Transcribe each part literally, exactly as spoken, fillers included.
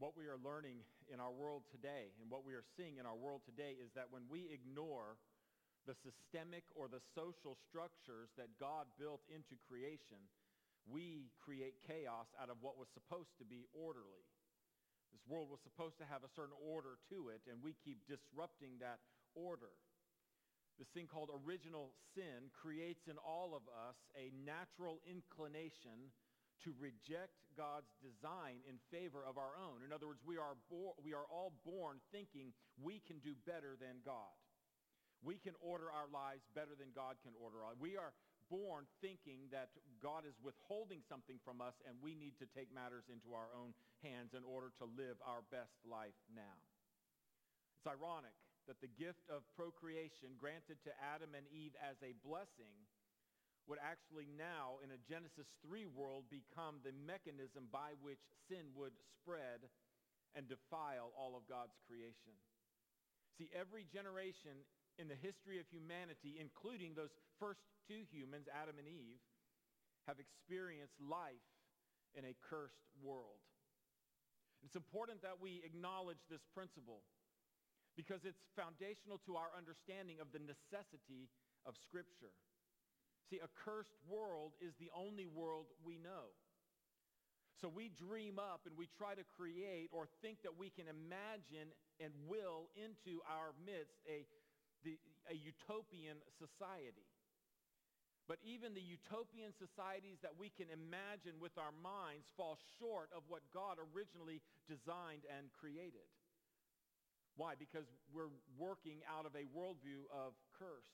What we are learning in our world today and what we are seeing in our world today is that when we ignore the systemic or the social structures that God built into creation, we create chaos out of what was supposed to be orderly. This world was supposed to have a certain order to it, and we keep disrupting that order. This thing called original sin creates in all of us a natural inclination to reject God's design in favor of our own. In other words, we are bo- we are all born thinking we can do better than God. We can order our lives better than God can order our lives. We are born thinking that God is withholding something from us and we need to take matters into our own hands in order to live our best life now. It's ironic that the gift of procreation granted to Adam and Eve as a blessing would actually now, in a Genesis three world, become the mechanism by which sin would spread and defile all of God's creation. See, every generation in the history of humanity, including those first two humans, Adam and Eve, have experienced life in a cursed world. It's important that we acknowledge this principle because it's foundational to our understanding of the necessity of Scripture. See, a cursed world is the only world we know. So we dream up and we try to create or think that we can imagine and will into our midst a, the, a utopian society. But even the utopian societies that we can imagine with our minds fall short of what God originally designed and created. Why? Because we're working out of a worldview of curse.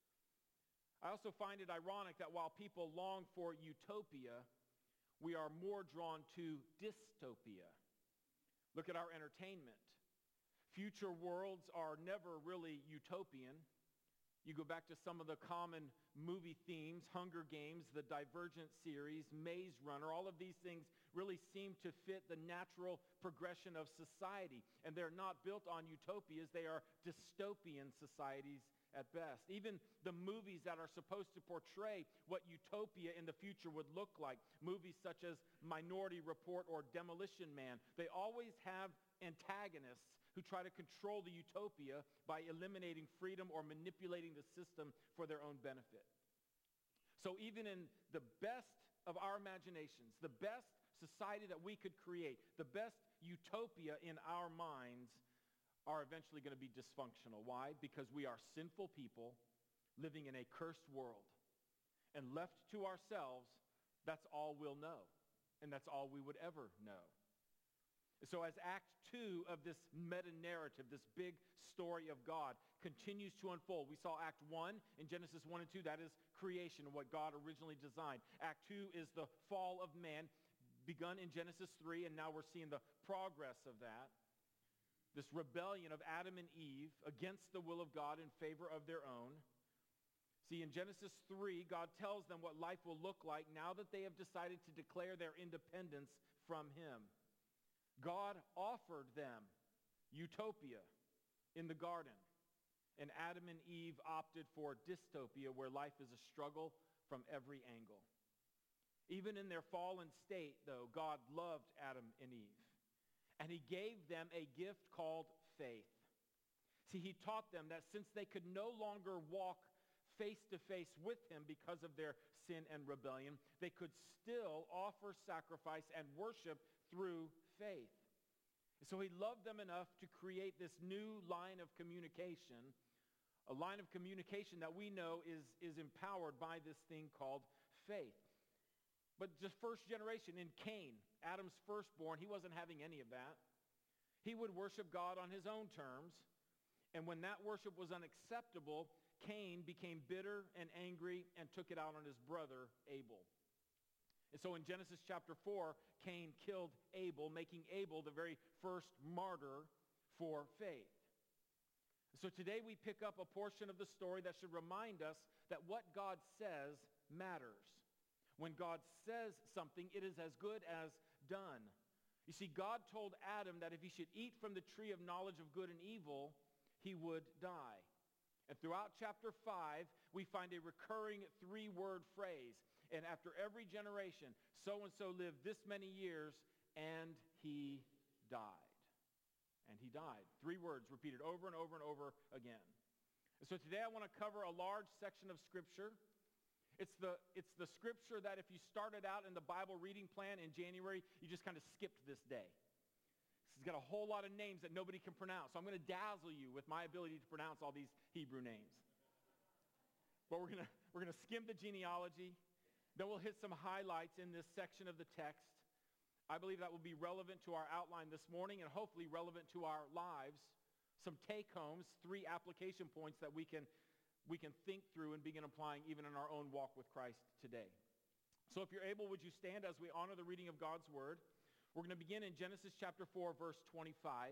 I also find it ironic that while people long for utopia, we are more drawn to dystopia. Look at our entertainment. Future worlds are never really utopian. You go back to some of the common movie themes, Hunger Games, the Divergent series, Maze Runner, all of these things really seem to fit the natural progression of society. And they're not built on utopias, they are dystopian societies at best. Even the movies that are supposed to portray what utopia in the future would look like, movies such as Minority Report or Demolition Man, they always have antagonists who try to control the utopia by eliminating freedom or manipulating the system for their own benefit. So even in the best of our imaginations, the best society that we could create, the best utopia in our minds are eventually going to be dysfunctional. Why? Because we are sinful people living in a cursed world. And left to ourselves, that's all we'll know. And that's all we would ever know. So as Act two of this meta-narrative, this big story of God, continues to unfold. We saw Act one in Genesis one and two. That is creation, what God originally designed. Act two is the fall of man, begun in Genesis three, and now we're seeing the progress of that. This rebellion of Adam and Eve against the will of God in favor of their own. See, in Genesis three, God tells them what life will look like now that they have decided to declare their independence from him. God offered them utopia in the garden, and Adam and Eve opted for dystopia, where life is a struggle from every angle. Even in their fallen state, though, God loved Adam and Eve. And he gave them a gift called faith. See, he taught them that since they could no longer walk face to face with him because of their sin and rebellion, they could still offer sacrifice and worship through faith. So he loved them enough to create this new line of communication, a line of communication that we know is, is empowered by this thing called faith. But just first generation in Cain, Adam's firstborn, he wasn't having any of that. He would worship God on his own terms. And when that worship was unacceptable, Cain became bitter and angry and took it out on his brother Abel. And so in Genesis chapter four, Cain killed Abel, making Abel the very first martyr for faith. So today we pick up a portion of the story that should remind us that what God says matters. When God says something, it is as good as done. You see, God told Adam that if he should eat from the tree of knowledge of good and evil, he would die. And throughout chapter five, we find a recurring three-word phrase. And after every generation, so-and-so lived this many years, and he died. he died. Three words repeated over and over and over again. And so today I want to cover a large section of Scripture. It's the, it's the Scripture that if you started out in the Bible reading plan in January, you just kind of skipped this day. It's got a whole lot of names that nobody can pronounce. So I'm going to dazzle you with my ability to pronounce all these Hebrew names. But we're going to, we're going to skim the genealogy. Then we'll hit some highlights in this section of the text. I believe that will be relevant to our outline this morning and hopefully relevant to our lives. Some take-homes, three application points that we can, we can think through and begin applying even in our own walk with Christ today. So if you're able, would you stand as we honor the reading of God's word? We're going to begin in Genesis chapter four, verse twenty-five.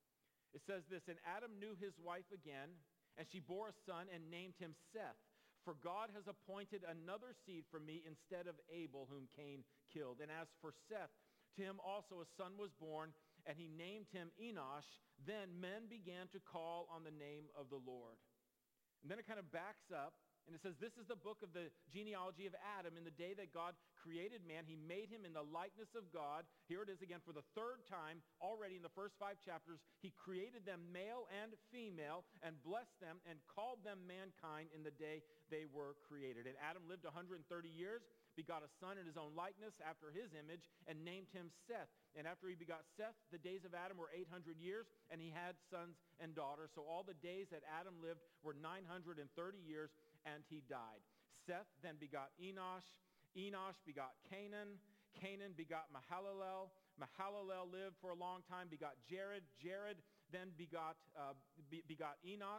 It says this, "And Adam knew his wife again, and she bore a son and named him Seth. For God has appointed another seed for me instead of Abel, whom Cain killed. And as for Seth, to him also a son was born, and he named him Enosh. Then men began to call on the name of the Lord." And then it kind of backs up, and it says, "This is the book of the genealogy of Adam. In the day that God created man, he made him in the likeness of God." Here it is again for the third time already in the first five chapters. "He created them male and female and blessed them and called them mankind in the day they were created. And Adam lived one hundred thirty years, begot a son in his own likeness after his image, and named him Seth. And after he begot Seth, the days of Adam were eight hundred years, and he had sons and daughters. So all the days that Adam lived were nine hundred thirty years, and he died. Seth then begot Enosh. Enosh begot Canaan. Canaan begot Mahalalel. Mahalalel lived for a long time, begot Jared. Jared then begot, uh, be, begot Enoch.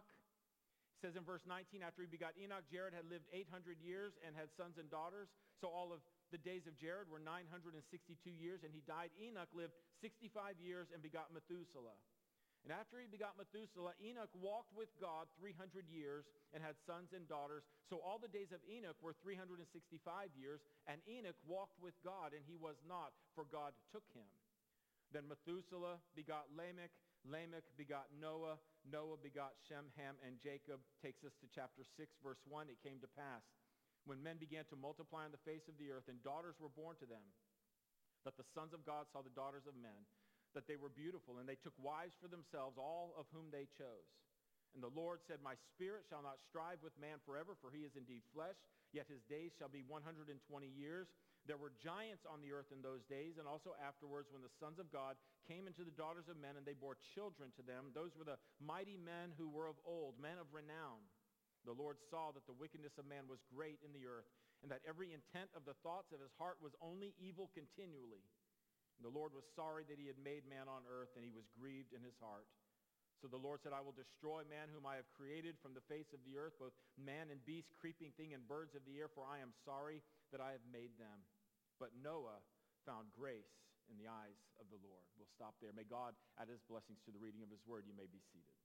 It says in verse nineteen, after he begot Enoch, Jared had lived eight hundred years and had sons and daughters. So all of the days of Jared were nine hundred sixty-two years, and he died. Enoch lived sixty-five years and begot Methuselah. And after he begot Methuselah, Enoch walked with God three hundred years and had sons and daughters. So all the days of Enoch were three hundred sixty-five years, and Enoch walked with God, and he was not, for God took him. Then Methuselah begot Lamech. Lamech begot Noah. Noah begot Shem, Ham, and Jacob. Takes us to chapter six, verse one. "It came to pass, when men began to multiply on the face of the earth, and daughters were born to them, that the sons of God saw the daughters of men, that they were beautiful, and they took wives for themselves, all of whom they chose. And the Lord said, My spirit shall not strive with man forever, for he is indeed flesh, yet his days shall be one hundred twenty years. There were giants on the earth in those days, and also afterwards, when the sons of God came into the daughters of men, and they bore children to them. Those were the mighty men who were of old, men of renown. The Lord saw that the wickedness of man was great in the earth, and that every intent of the thoughts of his heart was only evil continually. The Lord was sorry that he had made man on earth, and he was grieved in his heart. So the Lord said, I will destroy man whom I have created from the face of the earth, both man and beast, creeping thing, and birds of the air, for I am sorry that I have made them. But Noah found grace in the eyes of the Lord." We'll stop there. May God add his blessings to the reading of his word. You may be seated.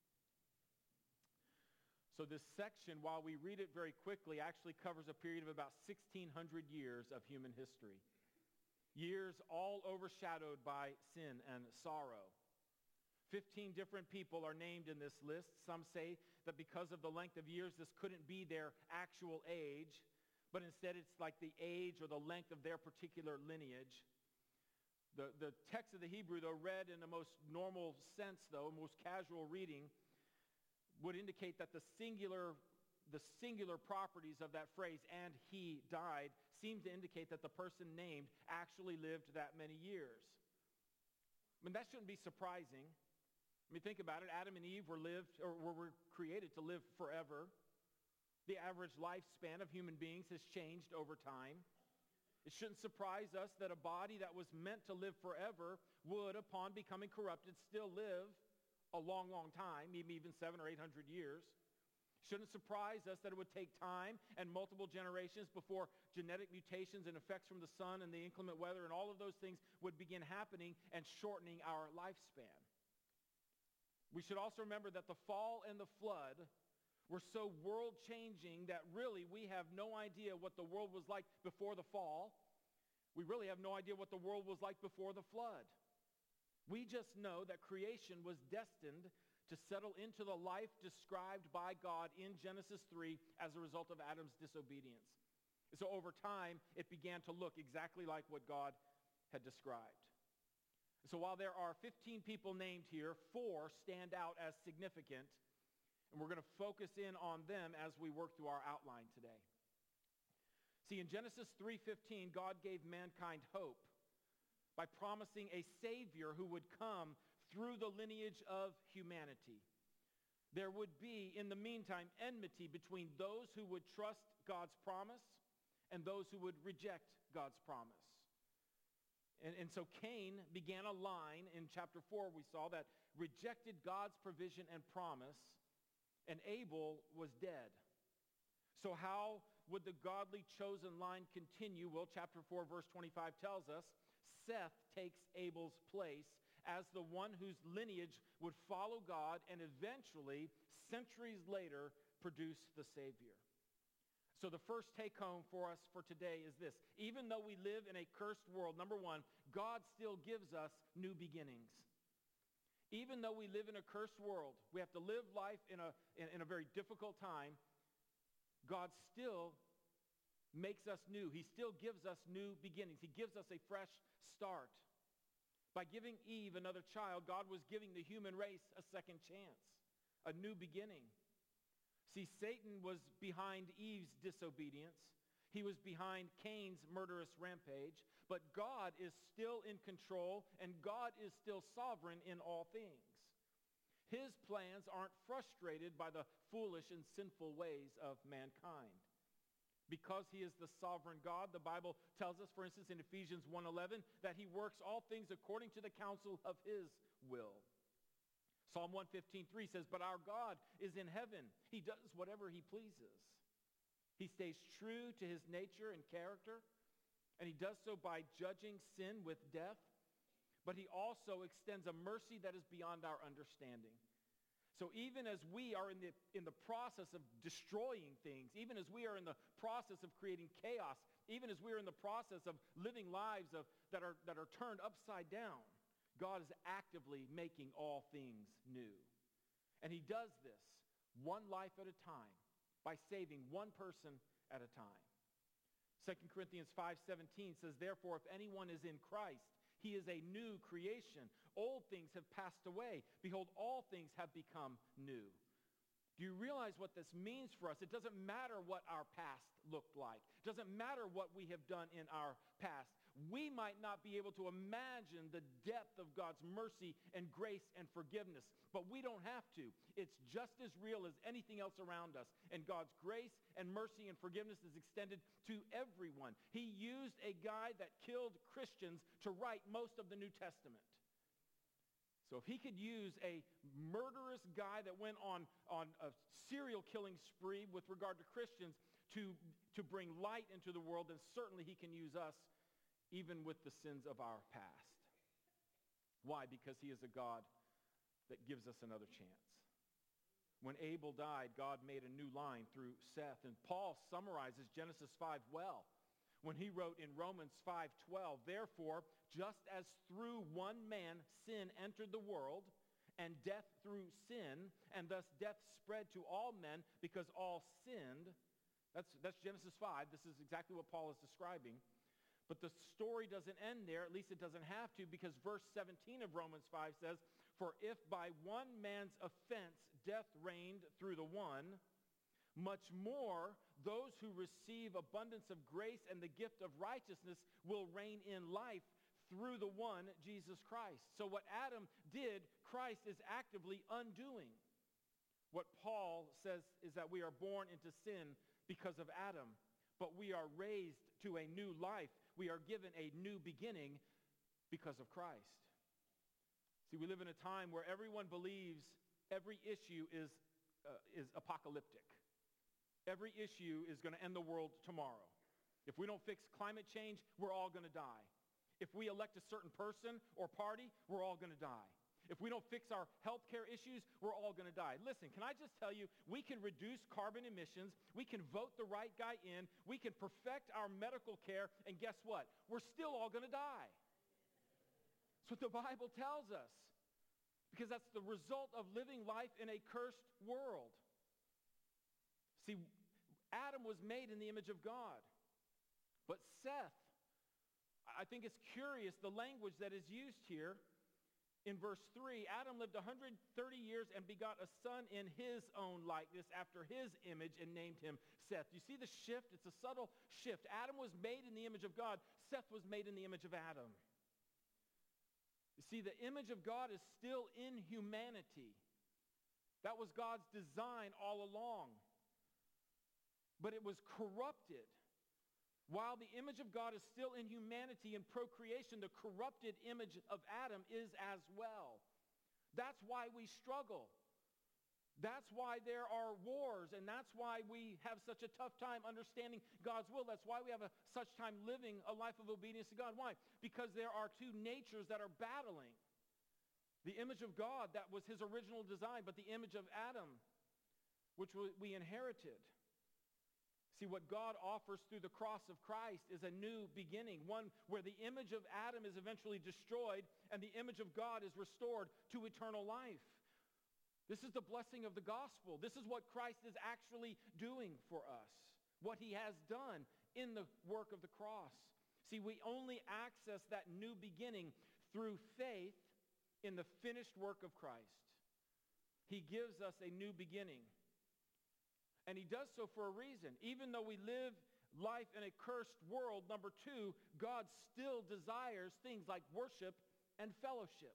So this section, while we read it very quickly, actually covers a period of about sixteen hundred years of human history. Years all overshadowed by sin and sorrow. Fifteen different people are named in this list. Some say that because of the length of years, this couldn't be their actual age, but instead it's like the age or the length of their particular lineage. The, the text of the Hebrew, though read in the most normal sense, though, most casual reading, would indicate that the singular the singular properties of that phrase, "and he died," seem to indicate that the person named actually lived that many years. I mean, that shouldn't be surprising. I mean, think about it. Adam and Eve were lived or were created to live forever. The average lifespan of human beings has changed over time. It shouldn't surprise us that a body that was meant to live forever would, upon becoming corrupted, still live a long, long time, maybe even seven or eight hundred years. Shouldn't surprise us that it would take time and multiple generations before genetic mutations and effects from the sun and the inclement weather and all of those things would begin happening and shortening our lifespan. We should also remember that the fall and the flood were so world-changing that really we have no idea what the world was like before the fall. We really have no idea what the world was like before the flood. We just know that creation was destined to settle into the life described by God in Genesis three as a result of Adam's disobedience. So over time, it began to look exactly like what God had described. So while there are fifteen people named here, four stand out as significant, and we're going to focus in on them as we work through our outline today. See, in Genesis three fifteen, God gave mankind hope by promising a Savior who would come through the lineage of humanity. There would be, in the meantime, enmity between those who would trust God's promise and those who would reject God's promise. And, and so Cain began a line in chapter four, we saw, that rejected God's provision and promise, and Abel was dead. So how would the godly chosen line continue? Well, chapter four, verse twenty-five tells us Seth takes Abel's place as the one whose lineage would follow God and eventually, centuries later, produce the Savior. So the first take home for us for today is this. Even though we live in a cursed world, number one, God still gives us new beginnings. Even though we live in a cursed world, we have to live life in a, in, in a very difficult time, God still makes us new. He still gives us new beginnings. He gives us a fresh start. By giving Eve another child, God was giving the human race a second chance, a new beginning. See, Satan was behind Eve's disobedience. He was behind Cain's murderous rampage. But God is still in control, and God is still sovereign in all things. His plans aren't frustrated by the foolish and sinful ways of mankind. Because he is the sovereign God, the Bible tells us, for instance, in Ephesians one eleven, that he works all things according to the counsel of his will. Psalm one fifteen three says, but our God is in heaven. He does whatever he pleases. He stays true to his nature and character, and he does so by judging sin with death, but he also extends a mercy that is beyond our understanding. So even as we are in the, in the process of destroying things, even as we are in the process of creating chaos, even as we are in the process of living lives of, that, are, that are turned upside down, God is actively making all things new. And he does this one life at a time by saving one person at a time. Second Corinthians five seventeen says, therefore, if anyone is in Christ, he is a new creation. Old things have passed away. Behold, all things have become new. Do you realize what this means for us? It doesn't matter what our past looked like. It doesn't matter what we have done in our past. We might not be able to imagine the depth of God's mercy and grace and forgiveness, but we don't have to. It's just as real as anything else around us. And God's grace and mercy and forgiveness is extended to everyone. He used a guy that killed Christians to write most of the New Testament. So if he could use a murderous guy that went on, on a serial killing spree with regard to Christians to, to bring light into the world, then certainly he can use us even with the sins of our past. Why? Because he is a God that gives us another chance. When Abel died, God made a new line through Seth. And Paul summarizes Genesis five well when he wrote in Romans five twelve, therefore, just as through one man sin entered the world, and death through sin, and thus death spread to all men because all sinned. That's, that's Genesis five. This is exactly what Paul is describing. But the story doesn't end there, at least it doesn't have to, because verse seventeen of Romans five says, for if by one man's offense death reigned through the one, much more those who receive abundance of grace and the gift of righteousness will reign in life through the one, Jesus Christ. So what Adam did, Christ is actively undoing. What Paul says is that we are born into sin because of Adam, but we are raised to a new life. We are given a new beginning because of Christ. See, we live in a time where everyone believes every issue is, uh, is apocalyptic. Every issue is going to end the world tomorrow. If we don't fix climate change, we're all going to die. If we elect a certain person or party, we're all going to die. If we don't fix our healthcare issues, we're all going to die. Listen, can I just tell you, we can reduce carbon emissions, we can vote the right guy in, we can perfect our medical care, and guess what? We're still all going to die. That's what the Bible tells us, because that's the result of living life in a cursed world. See, Adam was made in the image of God, but Seth, I think it's curious, the language that is used here In verse three, Adam lived one hundred thirty years and begot a son in his own likeness after his image and named him Seth. You see the shift? It's a subtle shift. Adam was made in the image of God. Seth was made in the image of Adam. You see, the image of God is still in humanity. That was God's design all along. But it was corrupted. While the image of God is still in humanity and procreation, the corrupted image of Adam is as well. That's why we struggle. That's why there are wars, and that's why we have such a tough time understanding God's will. That's why we have a, such time living a life of obedience to God. Why? Because there are two natures that are battling. The image of God, that was his original design, but the image of Adam, which we inherited. See, what God offers through the cross of Christ is a new beginning, one where the image of Adam is eventually destroyed and the image of God is restored to eternal life. This is the blessing of the gospel. This is what Christ is actually doing for us, what he has done in the work of the cross. See, we only access that new beginning through faith in the finished work of Christ. He gives us a new beginning. And he does so for a reason. Even though we live life in a cursed world, number two, God still desires things like worship and fellowship.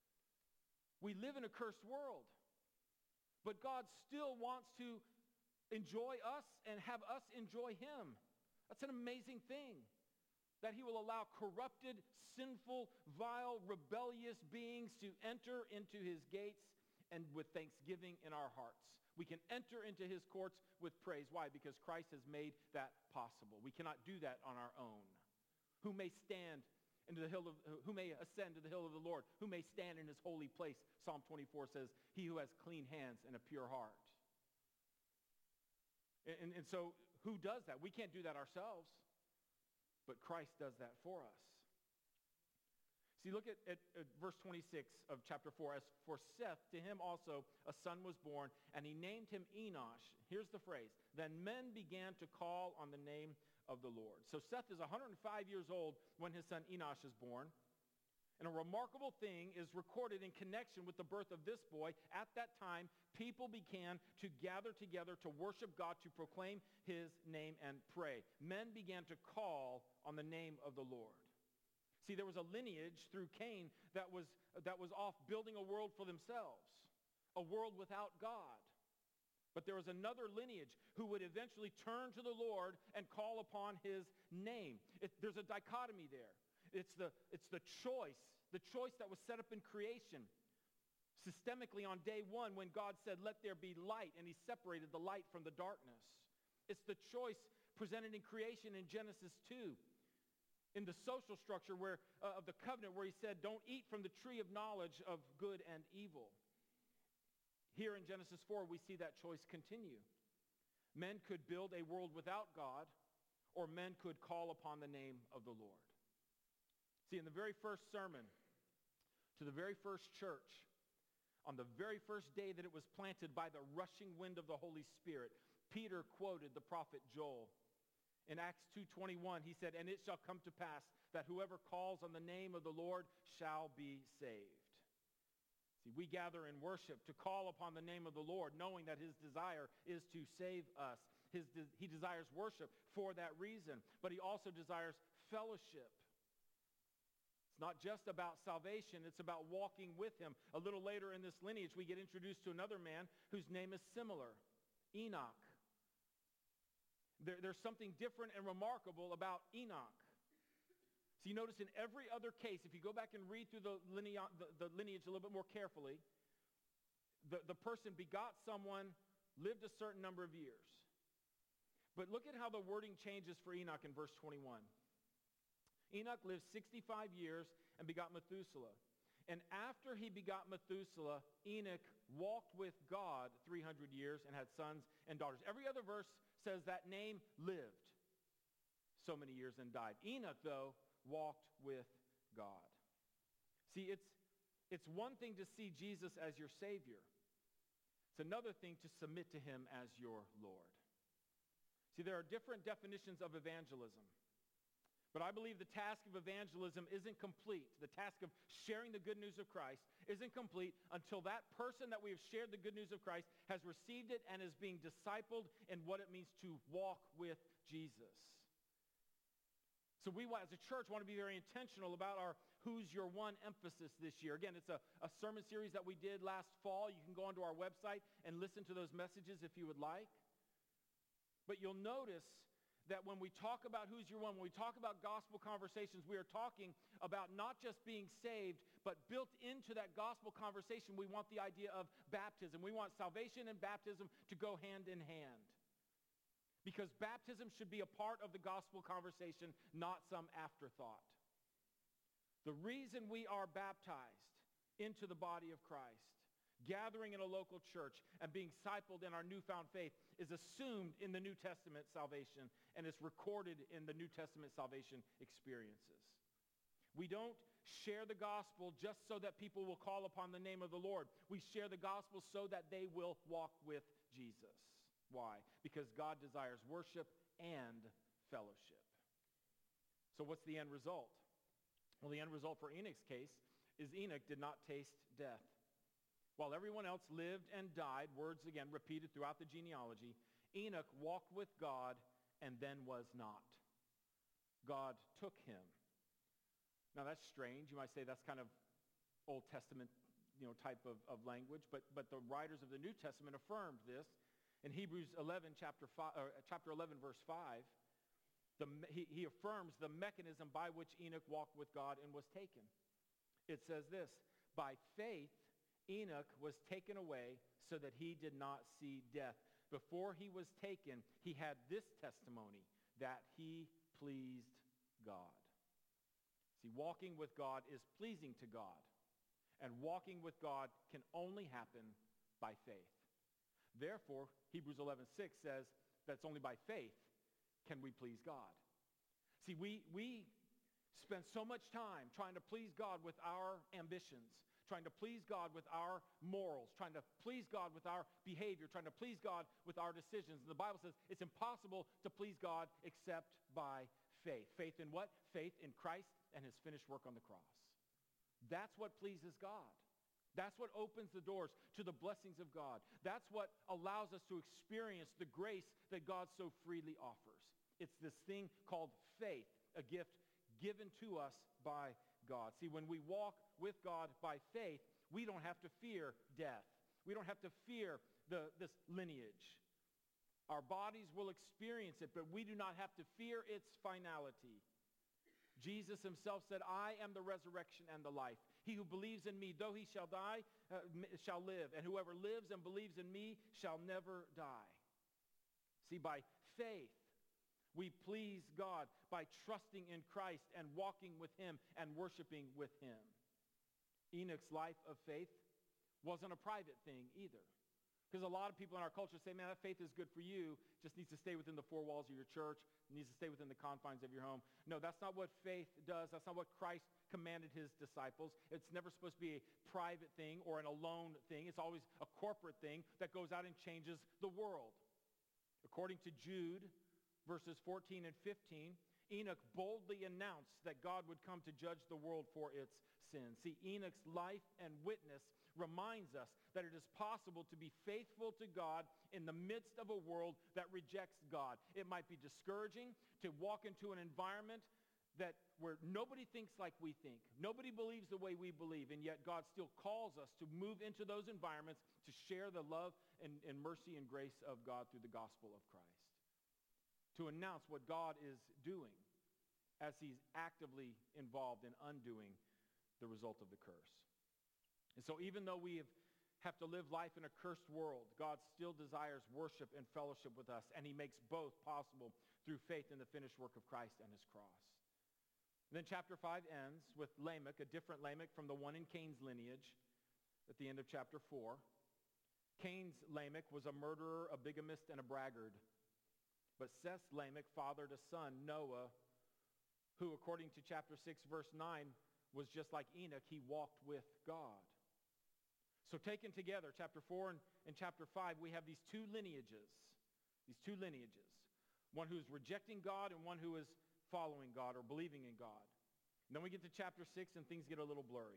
We live in a cursed world, but God still wants to enjoy us and have us enjoy him. That's an amazing thing, that he will allow corrupted, sinful, vile, rebellious beings to enter into his gates and with thanksgiving in our hearts. We can enter into his courts with praise. Why? Because Christ has made that possible. We cannot do that on our own. Who may stand into the hill of, who may ascend to the hill of the Lord? Who may stand in his holy place? Psalm twenty-four says, he who has clean hands and a pure heart. And, and, and so who does that? We can't do that ourselves, but Christ does that for us. See, look at, at, at verse twenty-six of chapter four. As for Seth, to him also a son was born, and he named him Enosh. Here's the phrase. Then men began to call on the name of the Lord. So Seth is one hundred five years old when his son Enosh is born. And a remarkable thing is recorded in connection with the birth of this boy. At that time, people began to gather together to worship God, to proclaim his name and pray. Men began to call on the name of the Lord. See, there was a lineage through Cain that was, that was off building a world for themselves, a world without God. But there was another lineage who would eventually turn to the Lord and call upon his name. It, there's a dichotomy there. It's the, it's the choice, the choice that was set up in creation. Systemically on day one when God said, let there be light, and he separated the light from the darkness. It's the choice presented in creation in Genesis two. In the social structure where, uh, of the covenant where he said, don't eat from the tree of knowledge of good and evil. Here in Genesis four, we see that choice continue. Men could build a world without God, or men could call upon the name of the Lord. See, in the very first sermon to the very first church, on the very first day that it was planted by the rushing wind of the Holy Spirit, Peter quoted the prophet Joel. In Acts two twenty-one, he said, and it shall come to pass that whoever calls on the name of the Lord shall be saved. See, we gather in worship to call upon the name of the Lord, knowing that his desire is to save us. His de- he desires worship for that reason, but he also desires fellowship. It's not just about salvation, it's about walking with him. A little later in this lineage, we get introduced to another man whose name is similar, Enoch. There, there's something different and remarkable about Enoch. So you notice in every other case, if you go back and read through the lineage, the, the lineage a little bit more carefully, the, the person begot someone, lived a certain number of years. But look at how the wording changes for Enoch in verse twenty-one. Enoch lived sixty-five years and begot Methuselah. And after he begot Methuselah, Enoch walked with God three hundred years and had sons and daughters. Every other verse says that name lived so many years and died. Enoch, though, walked with God. See, it's, it's one thing to see Jesus as your Savior. It's another thing to submit to him as your Lord. See, there are different definitions of evangelism. But I believe the task of evangelism isn't complete. The task of sharing the good news of Christ isn't complete until that person that we have shared the good news of Christ has received it and is being discipled in what it means to walk with Jesus. So we, as a church, want to be very intentional about our Who's Your One emphasis this year. Again, it's a, a sermon series that we did last fall. You can go onto our website and listen to those messages if you would like. But you'll notice that when we talk about Who's Your One, when we talk about gospel conversations, we are talking about not just being saved, but built into that gospel conversation, we want the idea of baptism. We want salvation and baptism to go hand in hand. Because baptism should be a part of the gospel conversation, not some afterthought. The reason we are baptized into the body of Christ, gathering in a local church and being discipled in our newfound faith is assumed in the New Testament salvation and is recorded in the New Testament salvation experiences. We don't share the gospel just so that people will call upon the name of the Lord. We share the gospel so that they will walk with Jesus. Why? Because God desires worship and fellowship. So what's the end result? Well, the end result for Enoch's case is Enoch did not taste death. While everyone else lived and died, words again repeated throughout the genealogy, Enoch walked with God and then was not. God took him. Now that's strange. You might say that's kind of Old Testament, you know, type of, of language, but, but the writers of the New Testament affirmed this. In Hebrews eleven, chapter, five, or chapter eleven, verse five, the, he, he affirms the mechanism by which Enoch walked with God and was taken. It says this, by faith, Enoch was taken away so that he did not see death. Before he was taken, he had this testimony, that he pleased God. See, walking with God is pleasing to God. And walking with God can only happen by faith. Therefore, Hebrews eleven six says that it's only by faith can we please God. See, we, we spend so much time trying to please God with our ambitions, trying to please God with our morals, trying to please God with our behavior, trying to please God with our decisions. And the Bible says it's impossible to please God except by faith. Faith in what? Faith in Christ and his finished work on the cross. That's what pleases God. That's what opens the doors to the blessings of God. That's what allows us to experience the grace that God so freely offers. It's this thing called faith, a gift given to us by God. See, when we walk with God by faith, we don't have to fear death. We don't have to fear the, this lineage. Our bodies will experience it, but we do not have to fear its finality. Jesus himself said, I am the resurrection and the life. He who believes in me, though he shall die, uh, shall live. And whoever lives and believes in me shall never die. See, by faith, we please God by trusting in Christ and walking with him and worshiping with him. Enoch's life of faith wasn't a private thing either. Because a lot of people in our culture say, man, that faith is good for you. Just needs to stay within the four walls of your church. It needs to stay within the confines of your home. No, that's not what faith does. That's not what Christ commanded his disciples. It's never supposed to be a private thing or an alone thing. It's always a corporate thing that goes out and changes the world. According to Jude, verses fourteen and fifteen, Enoch boldly announced that God would come to judge the world for its sins. See, Enoch's life and witness reminds us that it is possible to be faithful to God in the midst of a world that rejects God. It might be discouraging to walk into an environment that where nobody thinks like we think. Nobody believes the way we believe, and yet God still calls us to move into those environments to share the love and, and mercy and grace of God through the gospel of Christ. To announce what God is doing as he's actively involved in undoing the result of the curse. And so even though we have, have to live life in a cursed world, God still desires worship and fellowship with us, and he makes both possible through faith in the finished work of Christ and his cross. And then chapter five ends with Lamech, a different Lamech from the one in Cain's lineage at the end of chapter four. Cain's Lamech was a murderer, a bigamist, and a braggart. But Seth's Lamech fathered a son, Noah, who, according to chapter six, verse nine, was just like Enoch. He walked with God. So taken together, chapter four and, and chapter five, we have these two lineages. These two lineages. One who's rejecting God and one who is following God or believing in God. And then we get to chapter six and things get a little blurry.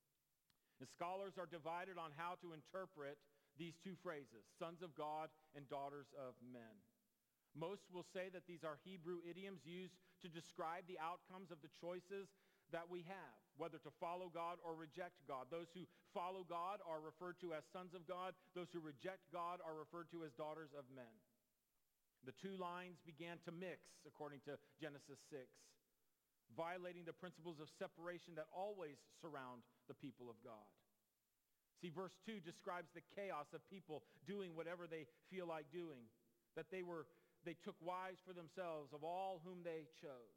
The scholars are divided on how to interpret these two phrases, sons of God and daughters of men. Most will say that these are Hebrew idioms used to describe the outcomes of the choices that we have, whether to follow God or reject God. Those who follow God are referred to as sons of God. Those who reject God are referred to as daughters of men. The two lines began to mix, according to Genesis six, violating the principles of separation that always surround the people of God. See, verse two describes the chaos of people doing whatever they feel like doing, that they were they took wives for themselves of all whom they chose.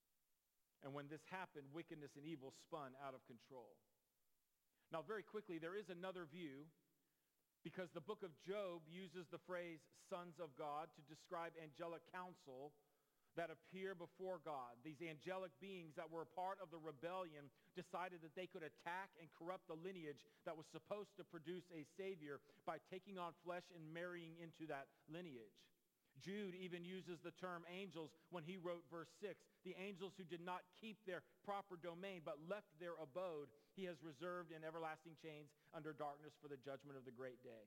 And when this happened, wickedness and evil spun out of control. Now, very quickly, there is another view, because the book of Job uses the phrase sons of God to describe angelic counsel that appear before God. These angelic beings that were a part of the rebellion decided that they could attack and corrupt the lineage that was supposed to produce a savior by taking on flesh and marrying into that lineage. Jude even uses the term angels when he wrote verse six. The angels who did not keep their proper domain but left their abode, he has reserved in everlasting chains under darkness for the judgment of the great day.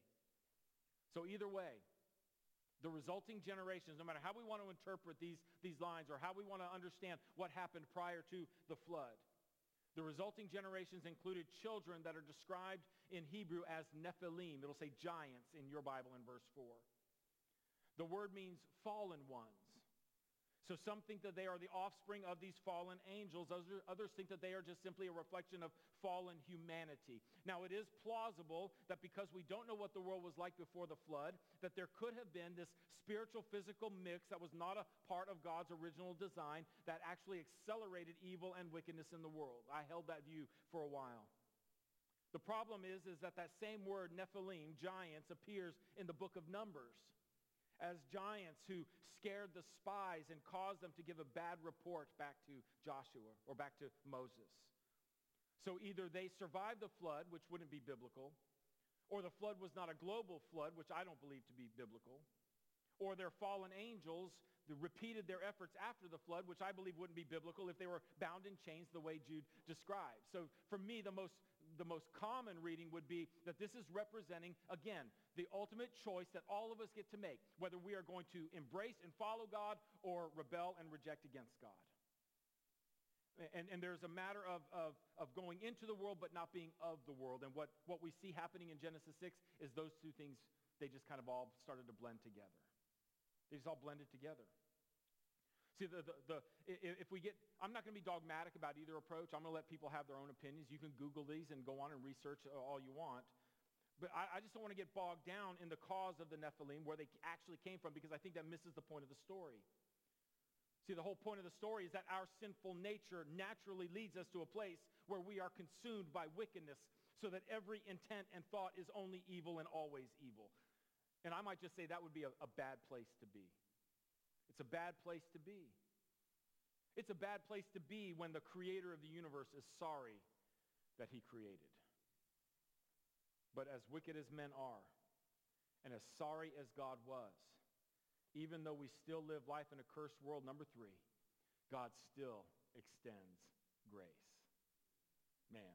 So either way, the resulting generations, no matter how we want to interpret these, these lines or how we want to understand what happened prior to the flood, the resulting generations included children that are described in Hebrew as Nephilim. It'll say giants in your Bible in verse four. The word means fallen ones. So some think that they are the offspring of these fallen angels. Others think that they are just simply a reflection of fallen humanity. Now, it is plausible that because we don't know what the world was like before the flood, that there could have been this spiritual physical mix that was not a part of God's original design that actually accelerated evil and wickedness in the world. I held that view for a while. The problem is, is that that same word, Nephilim, giants, appears in the book of Numbers as giants who scared the spies and caused them to give a bad report back to Joshua or back to Moses. So either they survived the flood, which wouldn't be biblical, or the flood was not a global flood, which I don't believe to be biblical, or their fallen angels repeated their efforts after the flood, which I believe wouldn't be biblical if they were bound in chains the way Jude describes. So for me, the most the most common reading would be that this is representing, again, the ultimate choice that all of us get to make, whether we are going to embrace and follow God or rebel and reject against God. And, and there's a matter of, of, of going into the world but not being of the world. And what, what we see happening in Genesis six is those two things, they just kind of all started to blend together. They just all blended together. See, the, the, the, if we get, I'm not going to be dogmatic about either approach. I'm going to let people have their own opinions. You can Google these and go on and research all you want. But I, I just don't want to get bogged down in the cause of the Nephilim, where they actually came from, because I think that misses the point of the story. See, the whole point of the story is that our sinful nature naturally leads us to a place where we are consumed by wickedness, so that every intent and thought is only evil and always evil. And I might just say that would be a, a bad place to be. It's a bad place to be. It's a bad place to be when the creator of the universe is sorry that he created. But as wicked as men are, and as sorry as God was, even though we still live life in a cursed world, number three, God still extends grace. Man,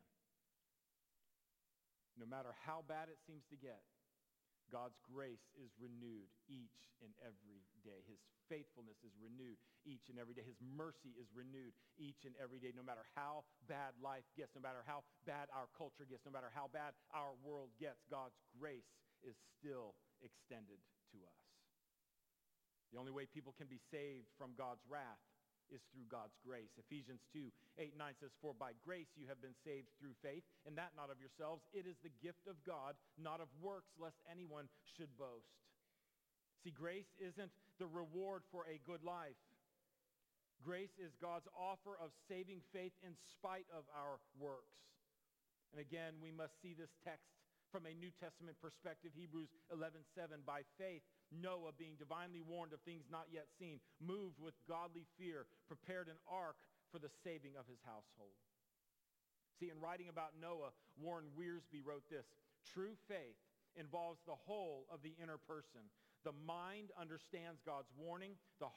no matter how bad it seems to get, God's grace is renewed each and every day. His faithfulness is renewed each and every day. His mercy is renewed each and every day. No matter how bad life gets, no matter how bad our culture gets, no matter how bad our world gets, God's grace is still extended to us. The only way people can be saved from God's wrath is through God's grace. Ephesians two, eight, nine says, "For by grace you have been saved through faith, and that not of yourselves. It is the gift of God, not of works, lest anyone should boast." See, grace isn't the reward for a good life. Grace is God's offer of saving faith in spite of our works. And again, we must see this text from a New Testament perspective. Hebrews eleven seven, "By faith, Noah, being divinely warned of things not yet seen, moved with godly fear, prepared an ark for the saving of his household." See, in writing about Noah, Warren Wiersbe wrote this: "True faith involves the whole of the inner person. The mind understands God's warning. The heart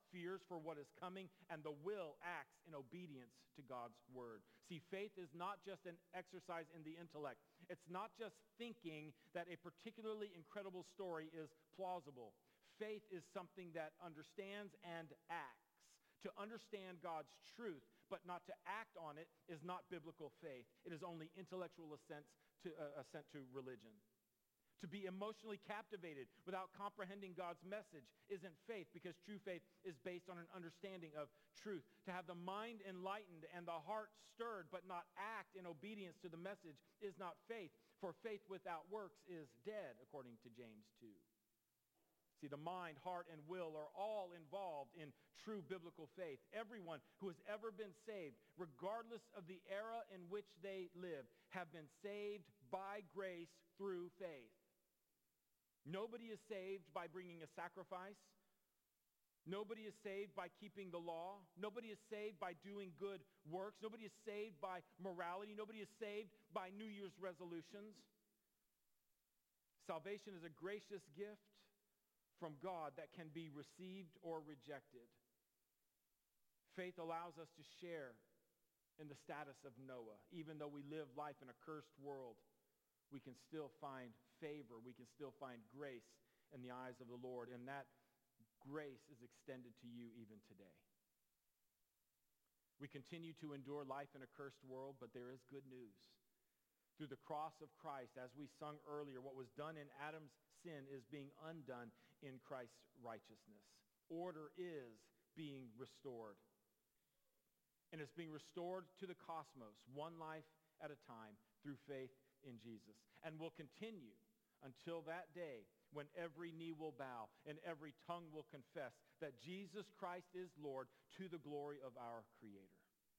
fears for what is coming, and the will acts in obedience to God's word. See, faith is not just an exercise in the intellect. It's not just thinking that a particularly incredible story is plausible. Faith is something that understands and acts. To understand God's truth, but not to act on it, is not biblical faith. It is only intellectual assent to, uh, assent to religion. To be emotionally captivated without comprehending God's message isn't faith, because true faith is based on an understanding of truth. To have the mind enlightened and the heart stirred but not act in obedience to the message is not faith. For faith without works is dead, according to James two. See, the mind, heart, and will are all involved in true biblical faith. Everyone who has ever been saved, regardless of the era in which they live, have been saved by grace through faith. Nobody is saved by bringing a sacrifice. Nobody is saved by keeping the law. Nobody is saved by doing good works. Nobody is saved by morality. Nobody is saved by New Year's resolutions. Salvation is a gracious gift from God that can be received or rejected. Faith allows us to share in the status of Noah. Even though we live life in a cursed world, we can still find favor. We can still find grace in the eyes of the Lord, and that grace is extended to you even today. We continue to endure life in a cursed world, but there is good news. Through the cross of Christ, as we sung earlier, what was done in Adam's sin is being undone in Christ's righteousness. Order is being restored. And it's being restored to the cosmos, one life at a time, through faith in Jesus. And will continue until that day when every knee will bow and every tongue will confess that Jesus Christ is Lord, to the glory of our Creator.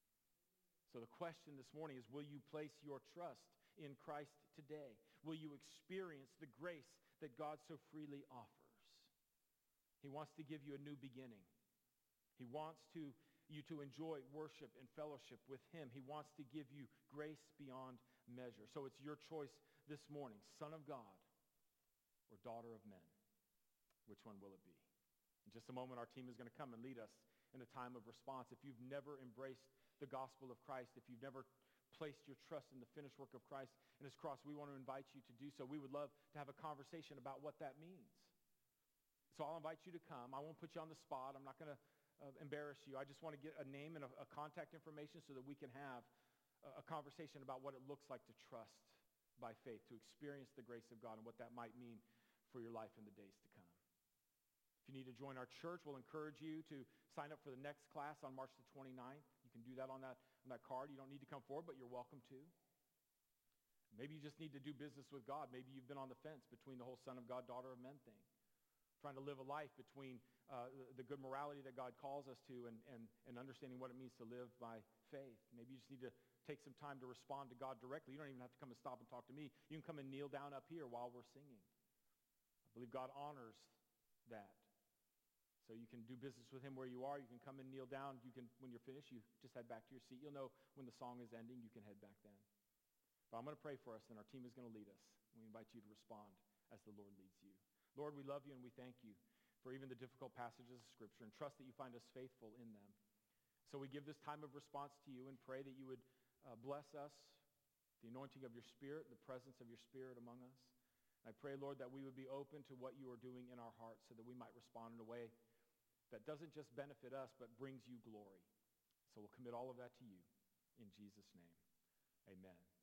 So the question this morning is, will you place your trust in Christ today? Will you experience the grace that God so freely offers? He wants to give you a new beginning. He wants to, you to enjoy worship and fellowship with him. He wants to give you grace beyond measure. So it's your choice this morning, son of God or daughter of men. Which one will it be? In just a moment, our team is going to come and lead us in a time of response. If you've never embraced the gospel of Christ, if you've never placed your trust in the finished work of Christ and his cross, we want to invite you to do so. We would love to have a conversation about what that means. So I'll invite you to come. I won't put you on the spot. I'm not going to uh, embarrass you. I just want to get a name and a, a contact information so that we can have a, a conversation about what it looks like to trust by faith, to experience the grace of God and what that might mean for your life in the days to come. If you need to join our church, we'll encourage you to sign up for the next class on March the twenty-ninth. You can do that on that, on that card. You don't need to come forward, but you're welcome to. Maybe you just need to do business with God. Maybe you've been on the fence between the whole son of God, daughter of men thing, trying to live a life between uh, the, the good morality that God calls us to and, and, and understanding what it means to live by faith. Maybe you just need to take some time to respond to God directly. You don't even have to come and stop and talk to me. You can come and kneel down up here while we're singing. I believe God honors that. So you can do business with him where you are. You can come and kneel down. You can, when you're finished, you just head back to your seat. You'll know when the song is ending. You can head back then. But I'm going to pray for us, and our team is going to lead us. We invite you to respond as the Lord leads you. Lord, we love you, and we thank you for even the difficult passages of Scripture, and trust that you find us faithful in them. So we give this time of response to you and pray that you would uh, bless us, the anointing of your Spirit, the presence of your Spirit among us. And I pray, Lord, that we would be open to what you are doing in our hearts so that we might respond in a way that doesn't just benefit us, but brings you glory. So we'll commit all of that to you. In Jesus' name, amen.